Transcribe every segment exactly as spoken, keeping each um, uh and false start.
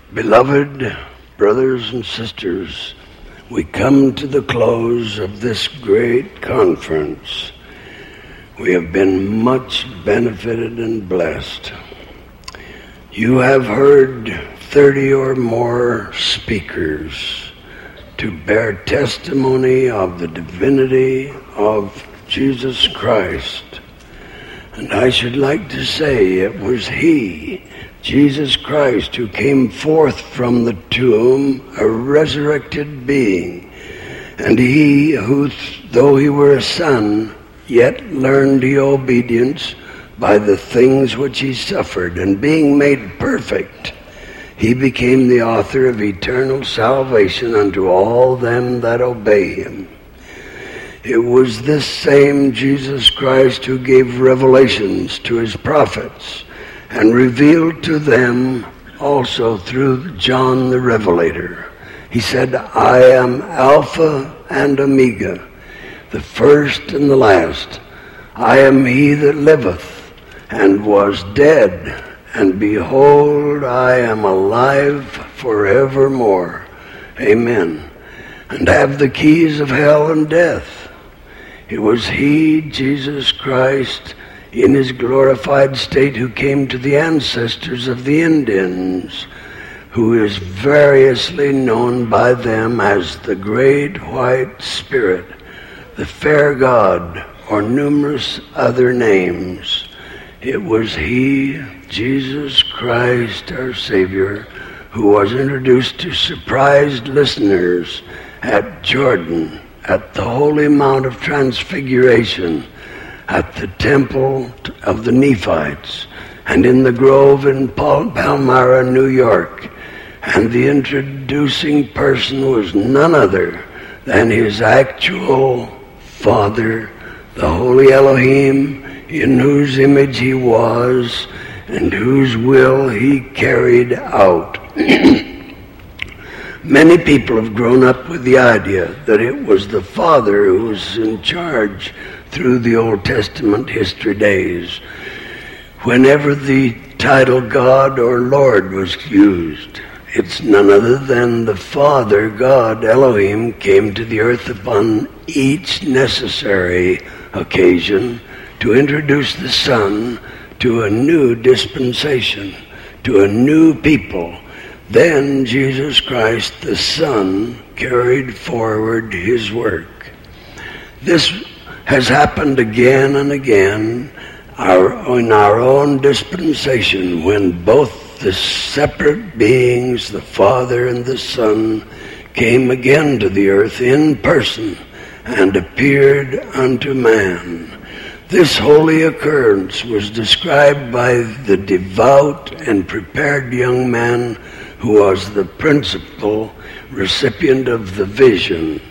Beloved brothers and sisters, we come to the close of this great conference. We have been much benefited and blessed. You have heard thirty or more speakers to bear testimony of the divinity of Jesus Christ. And I should like to say it was He, Jesus Christ, who came forth from the tomb, a resurrected being. And He who, though He were a son, yet learned He obedience by the things which He suffered, and being made perfect, He became the author of eternal salvation unto all them that obey Him. It was this same Jesus Christ who gave revelations to His prophets and revealed to them also through John the Revelator. He said, I am Alpha and Omega, the first and the last. I am He that liveth and was dead, and behold, I am alive forevermore. Amen. And have the keys of hell and death. It was He, Jesus Christ, in His glorified state, who came to the ancestors of the Indians, who is variously known by them as the Great White Spirit, the Fair God, or numerous other names. It was He, Jesus Christ, our Savior, who was introduced to surprised listeners at Jordan, at the Holy Mount of Transfiguration, at the Temple of the Nephites, and in the Grove in Pal- Palmyra, New York. And the introducing person was none other than His actual Father, the Holy Elohim, in whose image He was and whose will He carried out. Many people have grown up with the idea that it was the Father who was in charge through the Old Testament history days. Whenever the title God or Lord was used, it's none other than the Father, God, Elohim, came to the earth upon each necessary occasion to introduce the Son to a new dispensation, to a new people. Then Jesus Christ, the Son, carried forward His work. This has happened again and again our, in our own dispensation, when both the separate beings, the Father and the Son, came again to the earth in person and appeared unto man. This holy occurrence was described by the devout and prepared young man who was the principal recipient of the vision.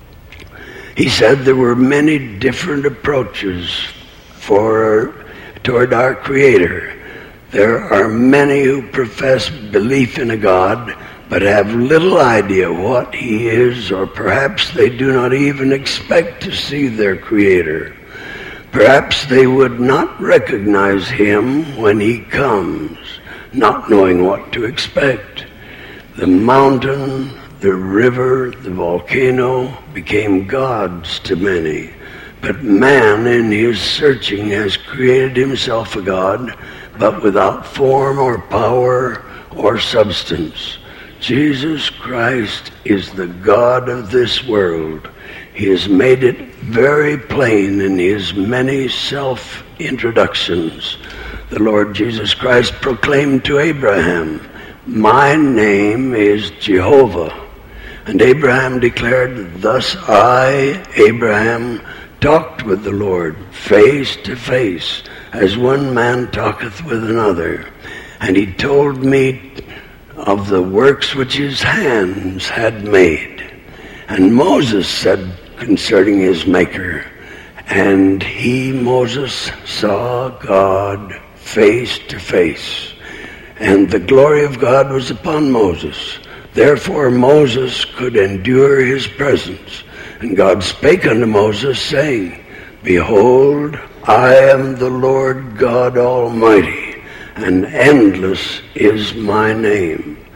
He said there were many different approaches for toward our Creator. There are many who profess belief in a God, but have little idea what He is, or perhaps they do not even expect to see their Creator. Perhaps they would not recognize Him when He comes, not knowing what to expect. The mountain, the river, the volcano became gods to many. But man in his searching has created himself a God, but without form or power or substance. Jesus Christ is the God of this world. He has made it very plain in His many self-introductions. The Lord Jesus Christ proclaimed to Abraham, my name is Jehovah. And Abraham declared, thus I, Abraham, talked with the Lord face to face, as one man talketh with another. And He told me of the works which His hands had made. And Moses said concerning his Maker, and he, Moses, saw God face to face. And the glory of God was upon Moses. Therefore Moses could endure His presence. And God spake unto Moses, saying, behold, I am the Lord God Almighty, and endless is my name.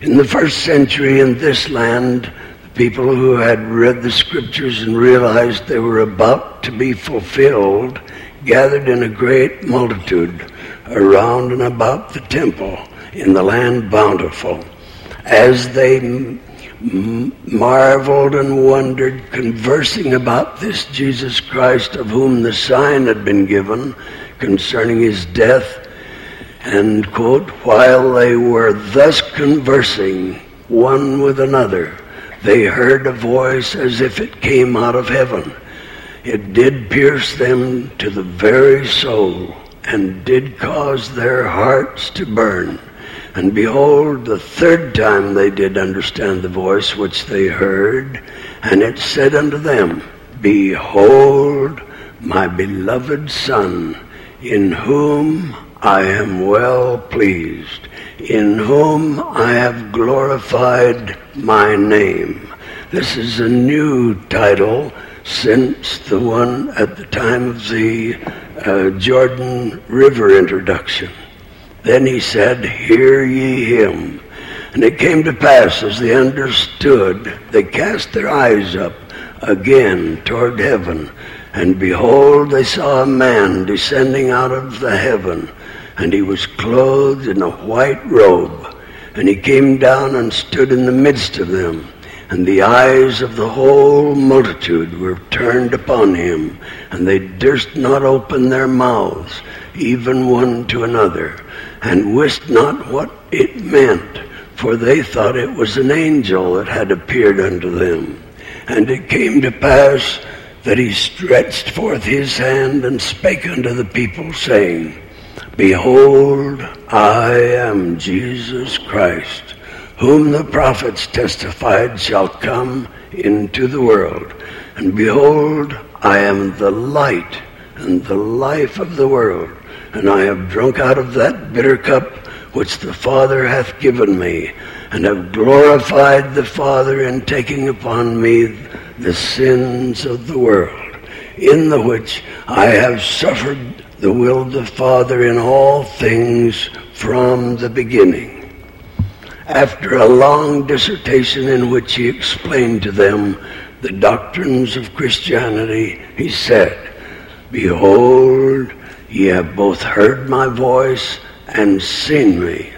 In the first century in this land, people who had read the scriptures and realized they were about to be fulfilled gathered in a great multitude around and about the temple in the land Bountiful. As they m- m- marveled and wondered, conversing about this Jesus Christ of whom the sign had been given concerning his death, and, quote, while they were thus conversing one with another, they heard a voice as if it came out of heaven. It did pierce them to the very soul, and did cause their hearts to burn. And behold, the third time they did understand the voice which they heard, and it said unto them, Behold, my beloved Son, in whom I am well pleased, in whom I have glorified my name. This is a new title since the one at the time of the uh, Jordan River introduction. Then he said, Hear ye him. And it came to pass, as they understood, they cast their eyes up again toward heaven, and behold, they saw a man descending out of the heaven, and he was clothed in a white robe, and he came down and stood in the midst of them. And the eyes of the whole multitude were turned upon him, and they durst not open their mouths, even one to another, and wist not what it meant, for they thought it was an angel that had appeared unto them. And it came to pass that he stretched forth his hand and spake unto the people, saying, Behold, I am Jesus Christ, whom the prophets testified shall come into the world. And behold, I am the light and the life of the world. And I have drunk out of that bitter cup which the Father hath given me, and have glorified the Father in taking upon me the sins of the world, in the which I have suffered the will of the Father in all things from the beginning. After a long dissertation in which he explained to them the doctrines of Christianity, he said, Behold, ye have both heard my voice and seen me.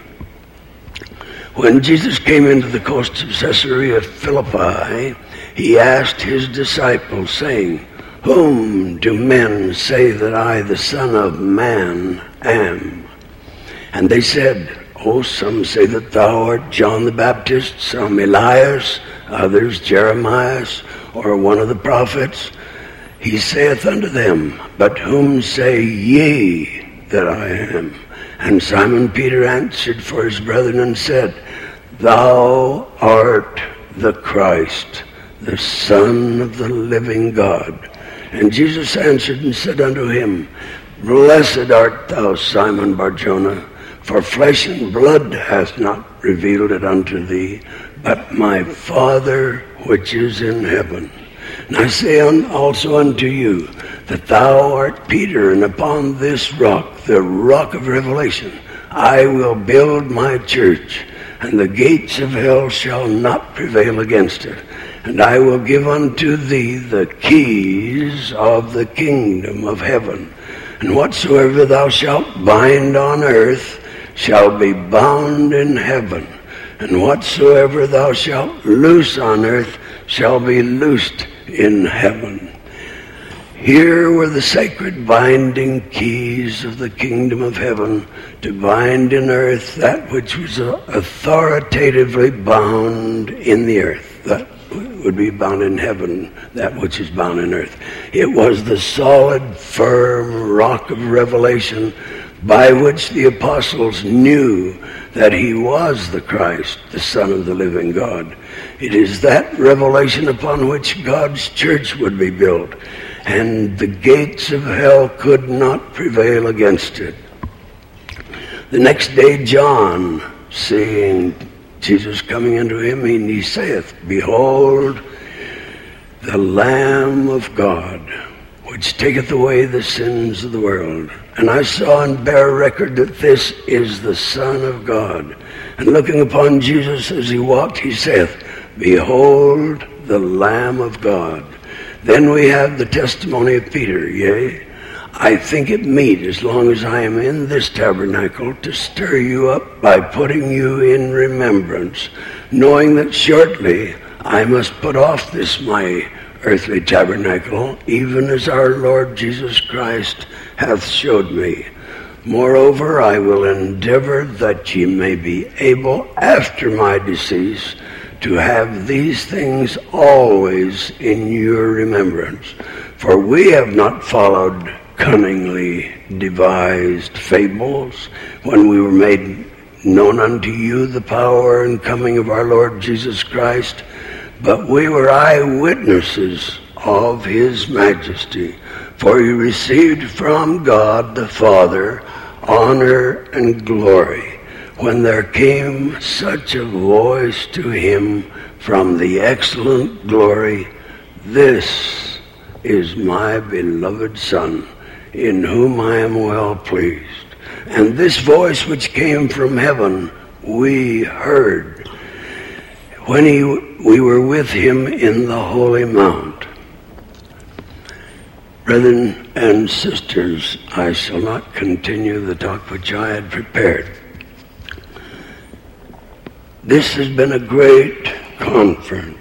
When Jesus came into the coast of Caesarea Philippi, he asked his disciples, saying, Whom do men say that I, the Son of Man, am? And they said, Oh, some say that thou art John the Baptist, some Elias, others Jeremiah, or one of the prophets. He saith unto them, But whom say ye that I am? And Simon Peter answered for his brethren and said, Thou art the Christ, the Son of the living God. And Jesus answered and said unto him, Blessed art thou, Simon Bar-Jonah, for flesh and blood hath not revealed it unto thee, but my Father which is in heaven. And I say also unto you, that thou art Peter, and upon this rock, the rock of revelation, I will build my church, and the gates of hell shall not prevail against it. And I will give unto thee the keys of the kingdom of heaven. And whatsoever thou shalt bind on earth shall be bound in heaven, and whatsoever thou shalt loose on earth shall be loosed in heaven. Here were the sacred binding keys of the kingdom of heaven, to bind in earth that which was authoritatively bound in the earth, that would be bound in heaven, that which is bound in earth. It was the solid, firm rock of revelation by which the apostles knew that he was the Christ, the Son of the living God. It is that revelation upon which God's church would be built, and the gates of hell could not prevail against it. The next day John, seeing Jesus coming unto him, and he saith, Behold, the Lamb of God, which taketh away the sins of the world. And I saw and bear record that this is the Son of God. And looking upon Jesus as he walked, he saith, Behold the Lamb of God. Then we have the testimony of Peter. Yea, I think it meet, as long as I am in this tabernacle, to stir you up by putting you in remembrance, knowing that shortly I must put off this my earthly tabernacle, even as our Lord Jesus Christ hath showed me. Moreover, I will endeavor that ye may be able after my decease to have these things always in your remembrance. For we have not followed cunningly devised fables when we were made known unto you the power and coming of our Lord Jesus Christ, but we were eyewitnesses of his majesty. For he received from God the Father honor and glory, when there came such a voice to him from the excellent glory, This is my beloved Son, in whom I am well pleased. And this voice which came from heaven we heard when he, we were with him in the holy mount. Brethren and sisters, I shall not continue the talk which I had prepared. This has been a great conference.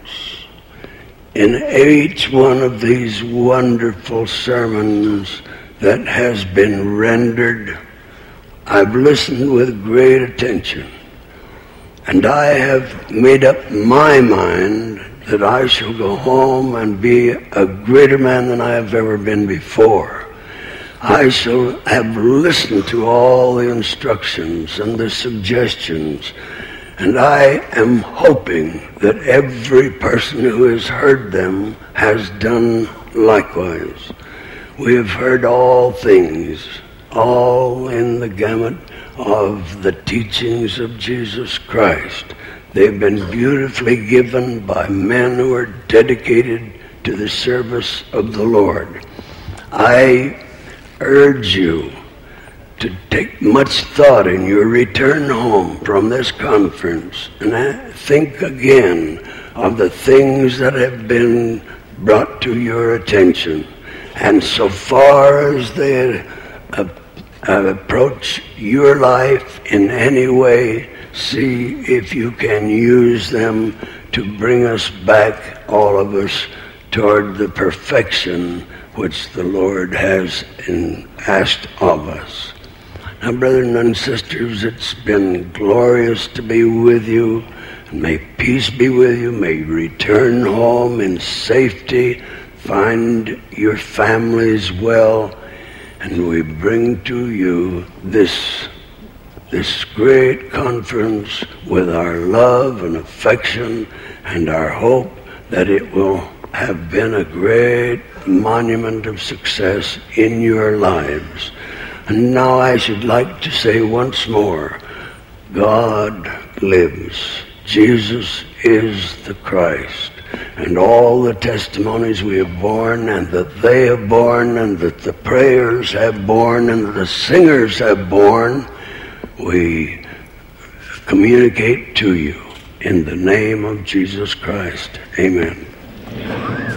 In each one of these wonderful sermons that has been rendered, I've listened with great attention. And I have made up my mind that I shall go home and be a greater man than I have ever been before. I shall have listened to all the instructions and the suggestions, and I am hoping that every person who has heard them has done likewise. We have heard all things, all in the gamut of the teachings of Jesus Christ. They've been beautifully given by men who are dedicated to the service of the Lord. I urge you to take much thought in your return home from this conference and think again of the things that have been brought to your attention. And so far as they uh, uh, approach your life in any way, see if you can use them to bring us back, all of us, toward the perfection which the Lord has in, asked of us. Now, brethren and sisters, it's been glorious to be with you. May peace be with you. May you return home in safety, find your families well, and we bring to you this This great conference with our love and affection and our hope that it will have been a great monument of success in your lives. And now I should like to say once more, God lives. Jesus is the Christ. And all the testimonies we have borne and that they have borne and that the prayers have borne and that the singers have borne, we communicate to you in the name of Jesus Christ. Amen.